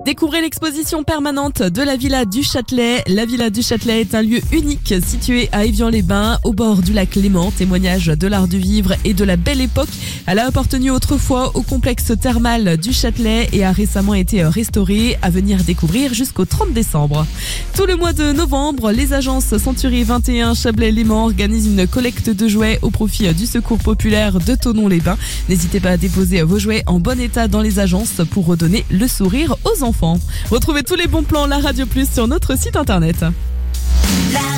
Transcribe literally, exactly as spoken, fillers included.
Découvrez l'exposition permanente de la Villa du Châtelet. La Villa du Châtelet est un lieu unique situé à Évian-les-Bains, au bord du lac Léman, témoignage de l'art du vivre et de la belle époque. Elle a appartenu autrefois au complexe thermal du Châtelet et a récemment été restaurée, à venir découvrir jusqu'au trente décembre. Tout le mois de novembre, les agences Century vingt et un Chablais-Léman organisent une collecte de jouets au profit du Secours populaire de Thonon-les-Bains. N'hésitez pas à déposer vos jouets en bon état dans les agences pour redonner le sourire aux enfants. Retrouvez tous les bons plans La Radio Plus sur notre site internet. La